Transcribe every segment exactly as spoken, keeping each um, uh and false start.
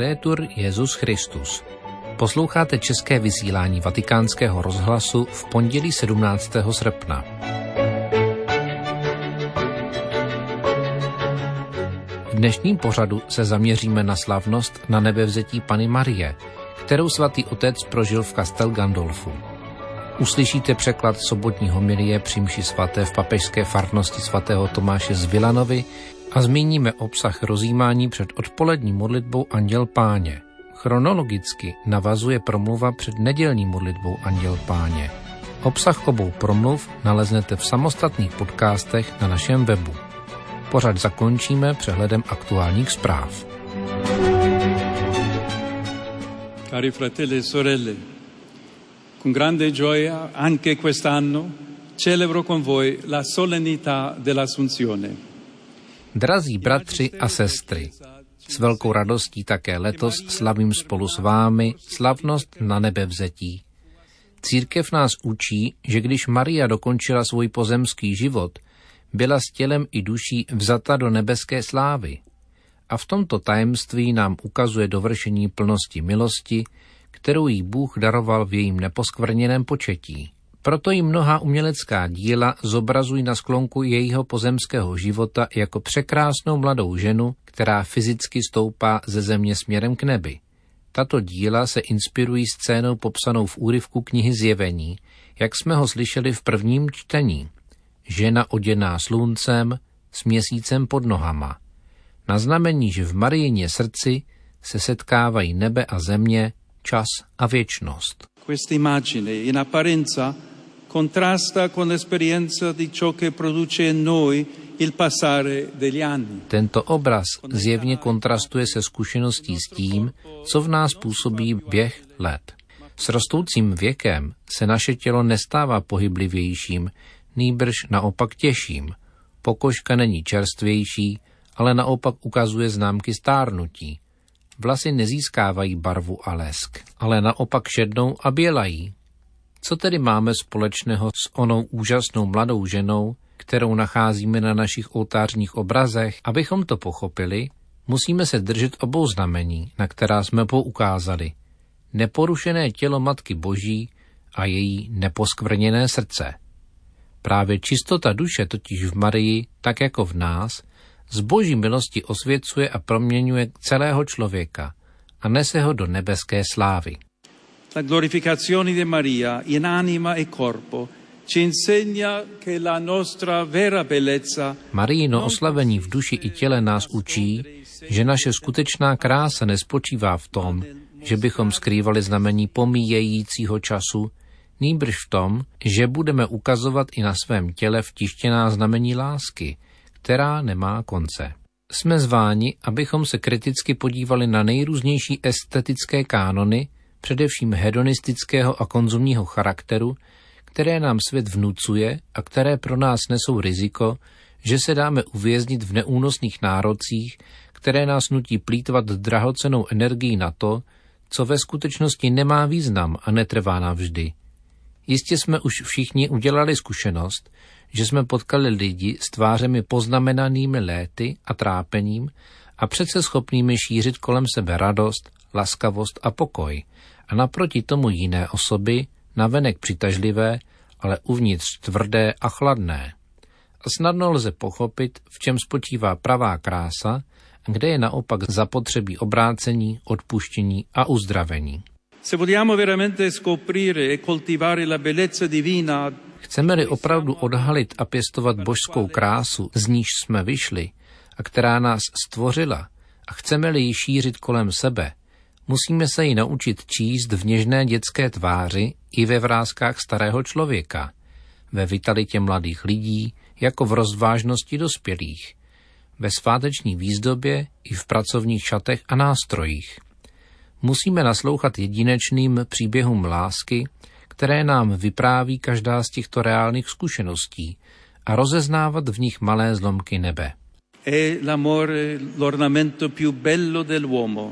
Laudetur Jesus Christus. Posloucháte české vysílání Vatikánského rozhlasu v pondělí sedmnáctého srpna. V dnešním pořadu se zaměříme na slavnost na nebevzetí Panny Marie, kterou svatý otec prožil v Castel Gandolfu. Uslyšíte překlad sobotní homilie při mši svaté v papežské farnosti svatého Tomáše z Villanovy a zmíníme obsah rozjímání před odpolední modlitbou Anděl Páně. Chronologicky navazuje promluva před nedělní modlitbou Anděl Páně. Obsah obou promluv naleznete v samostatných podcastech na našem webu. Pořad zakončíme přehledem aktuálních zpráv. Cari fratelli e sorelle, con grande gioia anche quest'anno celebro con voi la solennità dell'Assunzione. Drazí bratři a sestry, s velkou radostí také letos slavím spolu s vámi slavnost na nebevzetí. Církev nás učí, že když Maria dokončila svůj pozemský život, byla s tělem i duší vzata do nebeské slávy. A v tomto tajemství nám ukazuje dovršení plnosti milosti, kterou jí Bůh daroval v jejím neposkvrněném početí. Proto jí mnohá umělecká díla zobrazují na sklonku jejího pozemského života jako překrásnou mladou ženu, která fyzicky stoupá ze země směrem k nebi. Tato díla se inspirují scénou popsanou v úryvku knihy Zjevení, jak jsme ho slyšeli v prvním čtení. Žena oděná sluncem, s měsícem pod nohama. Na znamení, že v Marijině srdci se setkávají nebe a země, čas a věčnost. Questa immagine in apparenza contrasta con l'esperienza di ciò che produce in noi il passare degli anni. Tento obraz zjevně kontrastuje se zkušeností s tím, co v nás působí běh let. S rostoucím věkem se naše tělo nestává pohyblivějším, nýbrž naopak těžším. Pokožka není čerstvější, ale naopak ukazuje známky stárnutí. Vlasy nezískávají barvu a lesk, ale naopak šednou a bělají. Co tedy máme společného s onou úžasnou mladou ženou, kterou nacházíme na našich oltářních obrazech? Abychom to pochopili, musíme se držet obou znamení, na která jsme poukázali. Neporušené tělo Matky Boží a její neposkvrněné srdce. Právě čistota duše totiž v Marii, tak jako v nás, z Boží milosti osvěcuje a proměňuje celého člověka a nese ho do nebeské slávy. La glorificazione di Maria in anima e corpo ci insegna che la nostra vera bellezza. Marijino oslavení v duši i těle nás učí, že naše skutečná krása nespočívá v tom, že bychom skrývali znamení pomíjejícího času, nýbrž v tom, že budeme ukazovat i na svém těle vtištěná znamení lásky, která nemá konce. Jsme zváni, abychom se kriticky podívali na nejrůznější estetické kánony, především hedonistického a konzumního charakteru, které nám svět vnucuje a které pro nás nesou riziko, že se dáme uvěznit v neúnosných nárocích, které nás nutí plýtvat drahocennou energií na to, co ve skutečnosti nemá význam a netrvá navždy. Jistě jsme už všichni udělali zkušenost, že jsme potkali lidi s tvářemi poznamenanými léty a trápením a přece schopnými šířit kolem sebe radost, laskavost a pokoj, a naproti tomu jiné osoby, navenek přitažlivé, ale uvnitř tvrdé a chladné. A snadno lze pochopit, v čem spočívá pravá krása, kde je naopak zapotřebí obrácení, odpuštění a uzdravení. Se vogliamo veramente scoprire e coltivare la bellezza divina, chceme-li opravdu odhalit a pěstovat božskou krásu, z níž jsme vyšli a která nás stvořila, a chceme-li ji šířit kolem sebe, musíme se ji naučit číst v něžné dětské tváři i ve vrázkách starého člověka, ve vitalitě mladých lidí, jako v rozvážnosti dospělých, ve sváteční výzdobě i v pracovních šatech a nástrojích. Musíme naslouchat jedinečným příběhům lásky, které nám vypráví každá z těchto reálných zkušeností a rozeznávat v nich malé zlomky nebe. È l'amore l'ornamento più bello dell'uomo.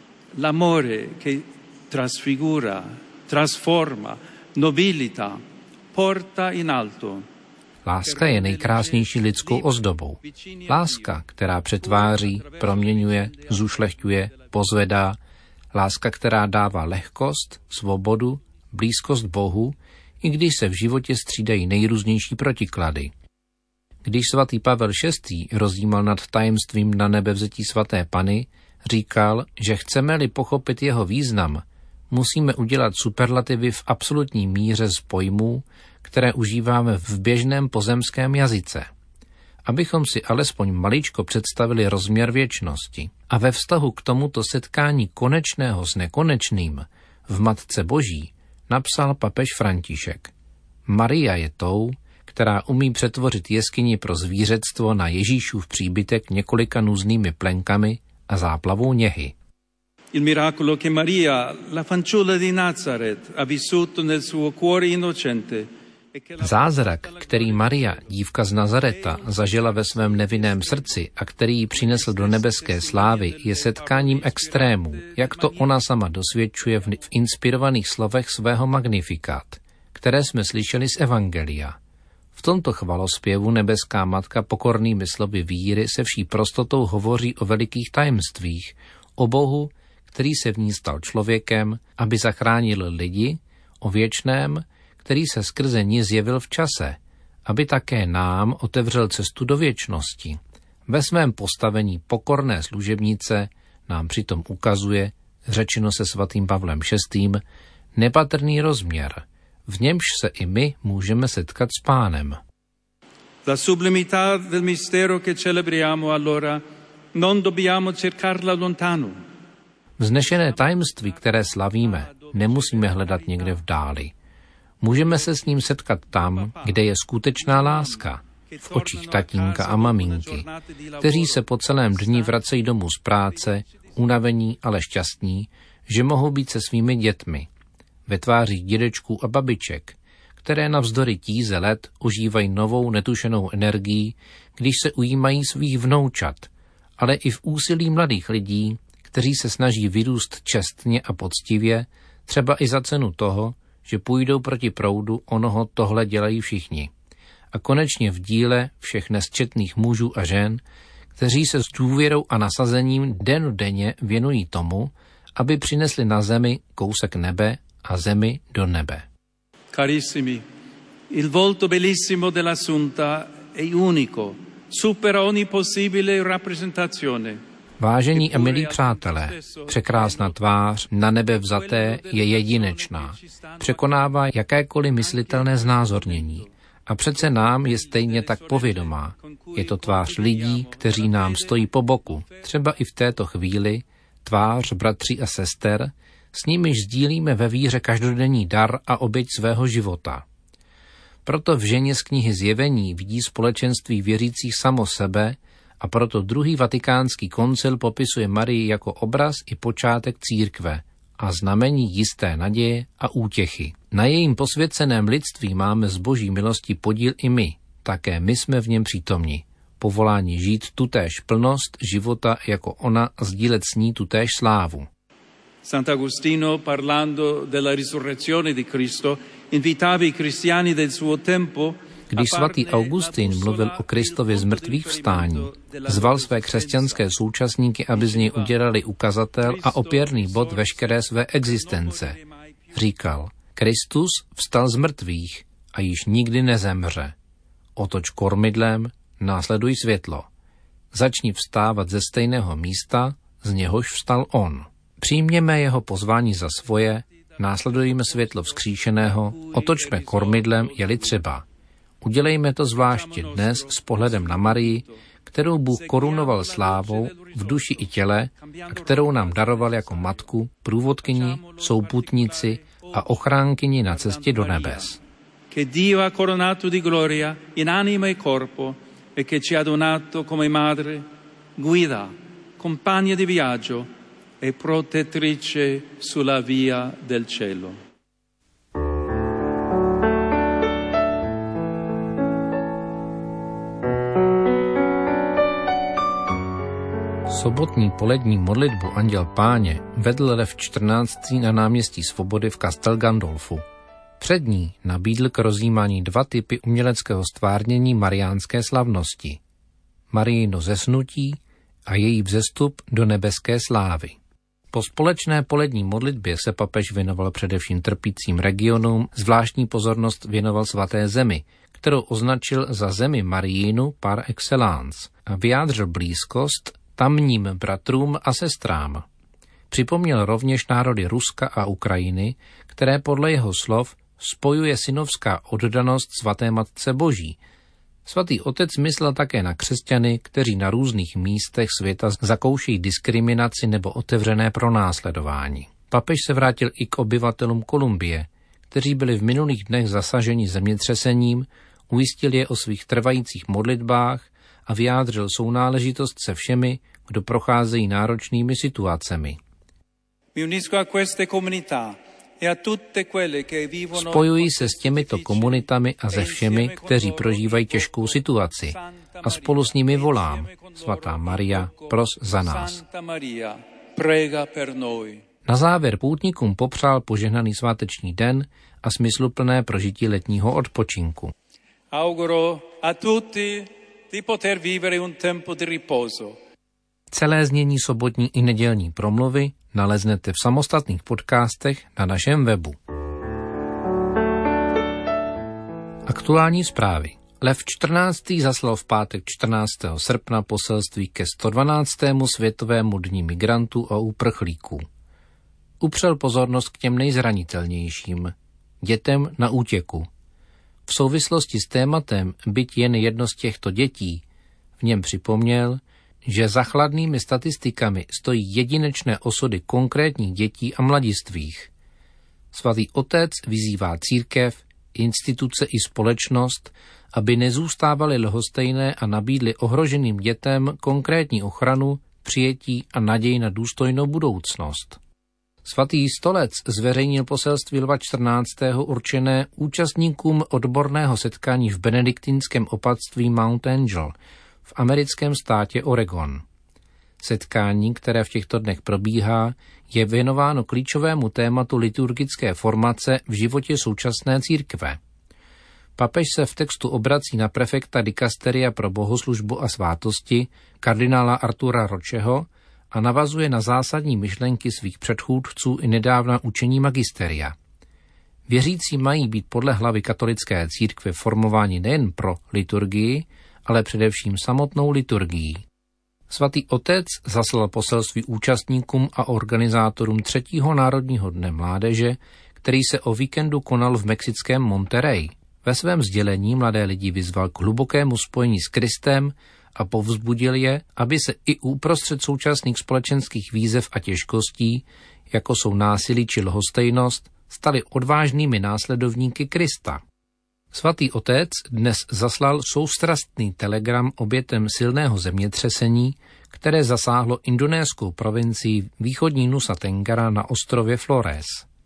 L'amore che trasfigura, trasforma, nobilita, porta in alto. Láska je nejkrásnější lidskou ozdobou. Láska, která přetváří, proměňuje, zušlechťuje, pozvedá, Láska, která dává lehkost, svobodu, blízkost Bohu, i když se v životě střídají nejrůznější protiklady. Když svatý Pavel šestý rozjímal nad tajemstvím na nebevzetí svaté Panny, říkal, že chceme-li pochopit jeho význam, musíme udělat superlativy v absolutní míře z pojmů, které užíváme v běžném pozemském jazyce. Abychom si alespoň maličko představili rozměr věčnosti. A ve vztahu k tomuto setkání konečného s nekonečným v Matce Boží napsal papež František. Maria je tou, která umí přetvořit jeskyni pro zvířectvo na Ježíšův příbytek několika nůznými plenkami a záplavou něhy. Il miracolo che Maria, la fanciulla di Nazaret, ha vissuto nel suo cuore innocente. Zázrak, který Maria, dívka z Nazareta, zažila ve svém nevinném srdci a který ji přinesl do nebeské slávy, je setkáním extrémů, jak to ona sama dosvědčuje v inspirovaných slovech svého Magnificat, které jsme slyšeli z Evangelia. V tomto chvalospěvu nebeská matka pokornými slovy víry se vší prostotou hovoří o velikých tajemstvích, o Bohu, který se v ní stal člověkem, aby zachránil lidi, o věčném, který se skrze ní zjevil v čase, aby také nám otevřel cestu do věčnosti. Ve svém postavení pokorné služebnice nám přitom ukazuje, řečeno se svatým Pavlem šestým, nepatrný rozměr, v němž se i my můžeme setkat s Pánem. La sublimità del mistero che celebriamo allora non dobbiamo cercarla lontano. Vznešené tajemství, které slavíme, nemusíme hledat někde v dáli. Můžeme se s ním setkat tam, kde je skutečná láska, v očích tatínka a maminky, kteří se po celém dni vracejí domů z práce, unavení, ale šťastní, že mohou být se svými dětmi, ve tvářích dědečků a babiček, které navzdory tíze let užívají novou netušenou energii, když se ujímají svých vnoučat, ale i v úsilí mladých lidí, kteří se snaží vyrůst čestně a poctivě, třeba i za cenu toho, že půjdou proti proudu, onoho tohle dělají všichni. A konečně v díle všech nesčetných mužů a žen, kteří se s důvěrou a nasazením dennodenně věnují tomu, aby přinesli na zemi kousek nebe a zemi do nebe. Carissimi, il volto bellissimo dell'Assunta è unico, supera ogni possibile rappresentazione. Vážení a milí přátelé, překrásná tvář na nebe vzaté je jedinečná, překonává jakékoliv myslitelné znázornění a přece nám je stejně tak povědomá. Je to tvář lidí, kteří nám stojí po boku, třeba i v této chvíli, tvář bratří a sester, s nimiž sdílíme ve víře každodenní dar a oběť svého života. Proto v ženě z knihy Zjevení vidí společenství věřících samo sebe, a proto druhý vatikánský koncil popisuje Marii jako obraz i počátek církve a znamení jisté naděje a útěchy. Na jejím posvěceném lidství máme z boží milosti podíl i my, také my jsme v něm přítomni, povoláni žít tutéž plnost života jako ona a sdílet s ní tutéž slávu. Sant'Agostino, parlando della risurrezione di Cristo, invitava i cristiani del suo tempo. Když svatý Augustin mluvil o Kristově z mrtvých vstání, zval své křesťanské současníky, aby z něj udělali ukazatel a opěrný bod veškeré své existence. Říkal, Kristus vstal z mrtvých a již nikdy nezemře. Otoč kormidlem, následuj světlo. Začni vstávat ze stejného místa, z něhož vstal on. Přijměme jeho pozvání za svoje, následujme světlo vzkříšeného, otočme kormidlem, je-li třeba. Udělejme to zvláště dnes s pohledem na Marii, kterou Bůh korunoval slávou v duši i těle a kterou nám daroval jako matku, průvodkyni, souputnici a ochránkyni na cestě do nebes. Che Dio ha coronato di gloria in anima e corpo e che ci ha donato come madre, guida, compagna di viaggio e protettrice sulla via del cielo. Sobotní polední modlitbu Anděl Páně vedl Lev čtrnáctý na náměstí Svobody v Castel Gandolfu. Před ní nabídl k rozjímání dva typy uměleckého stvárnění mariánské slavnosti. Marijino zesnutí a její vzestup do nebeské slávy. Po společné polední modlitbě se papež věnoval především trpícím regionům, zvláštní pozornost věnoval svaté zemi, kterou označil za zemi Marijinu par excellence a vyjádřil blízkost tamním bratrům a sestrám. Připomněl rovněž národy Ruska a Ukrajiny, které podle jeho slov spojuje synovská oddanost svaté Matce Boží. Svatý otec myslel také na křesťany, kteří na různých místech světa zakoušejí diskriminaci nebo otevřené pronásledování. Papež se vrátil i k obyvatelům Kolumbie, kteří byli v minulých dnech zasaženi zemětřesením, ujistil je o svých trvajících modlitbách a vyjádřil sounáležitost se všemi, kdo procházejí náročnými situacemi. Spojuji se s těmito komunitami a se všemi, kteří prožívají těžkou situaci, a spolu s nimi volám: Svatá Maria, pros za nás. Na závěr poutníkům popřál požehnaný sváteční den a smysluplné prožití letního odpočinku. Auguro a tutti di poter vivere un tempo di riposo. Celé znění sobotní i nedělní promluvy naleznete v samostatných podcastech na našem webu. Aktuální zprávy. Lev čtrnáctý zaslal v pátek čtrnáctého srpna poselství ke sto dvanáctému světovému dni migrantů a uprchlíků. Upřel pozornost k těm nejzranitelnějším, dětem na útěku. V souvislosti s tématem byť jen jedno z těchto dětí v něm připomněl, že za chladnými statistikami stojí jedinečné osudy konkrétních dětí a mladistvých. Svatý otec vyzývá církev, instituce i společnost, aby nezůstávaly lhostejné a nabídly ohroženým dětem konkrétní ochranu, přijetí a naději na důstojnou budoucnost. Svatý stolec zveřejnil poselství Lva čtrnáctého určené účastníkům odborného setkání v benediktinském opatství Mount Angel v americkém státě Oregon. Setkání, které v těchto dnech probíhá, je věnováno klíčovému tématu liturgické formace v životě současné církve. Papež se v textu obrací na prefekta dikasteria pro bohoslužbu a svátosti, kardinála Artura Rocheho, a navazuje na zásadní myšlenky svých předchůdců i nedávna učení magisteria. Věřící mají být podle hlavy katolické církve formováni nejen pro liturgii, ale především samotnou liturgií. Svatý otec zaslal poselství účastníkům a organizátorům třetího národního dne mládeže, který se o víkendu konal v mexickém Monterrey. Ve svém sdělení mladé lidi vyzval k hlubokému spojení s Kristem a povzbudil je, aby se i uprostřed současných společenských výzev a těžkostí, jako jsou násilí či lhostejnost, stali odvážnými následovníky Krista. Svatý otec dnes zaslal soustrastný telegram obětem silného zemětřesení, které zasáhlo indonéskou provincii východní Nusa Tenggara na ostrově Flores.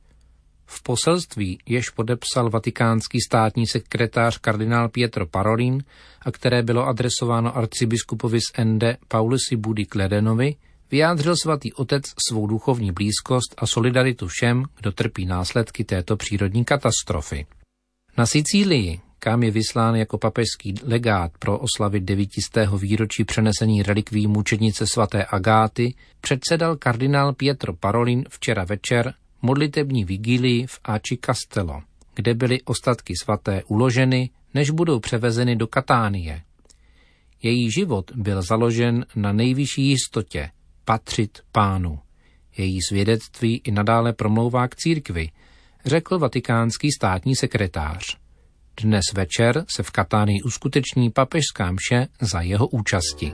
V poselství, jež podepsal vatikánský státní sekretář kardinál Pietro Parolin a které bylo adresováno arcibiskupovi z Ende Paulusi Budi Kledenovi, vyjádřil svatý otec svou duchovní blízkost a solidaritu všem, kdo trpí následky této přírodní katastrofy. Na Sicílii, kam je vyslán jako papežský legát pro oslavit devítistého výročí přenesení relikví mučednice svaté Agáty, předsedal kardinál Pietro Parolin včera večer modlitební vigílii v Aci Castello, kde byly ostatky svaté uloženy, než budou převezeny do Katánie. Její život byl založen na nejvyšší jistotě patřit Pánu. Její svědectví i nadále promlouvá k církvi, řekl vatikánský státní sekretář. Dnes večer se v Katánii uskuteční papežská mše za jeho účasti.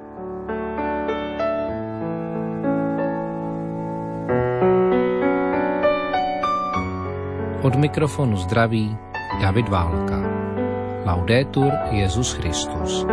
Od mikrofonu zdraví David Válka. Laudetur Jesus Christus.